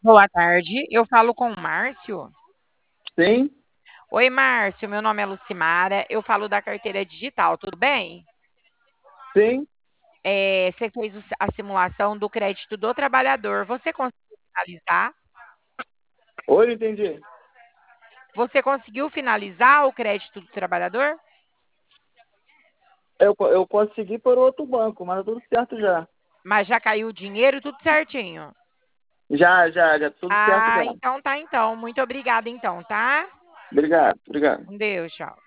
Boa tarde, eu falo com o Márcio. Sim, Oi, Márcio, meu nome é Lucimara, eu falo da carteira digital, tudo bem? sim. Você fez a simulação do crédito do trabalhador, você conseguiu finalizar? Oi, entendi. Você conseguiu finalizar o crédito do trabalhador? Eu consegui por outro banco, mas tá tudo certo já. Mas já caiu o dinheiro, tudo certinho. Já, tudo certo Ah, já. então tá então. Muito obrigada então, tá? Obrigado, obrigado. Um Deus, tchau.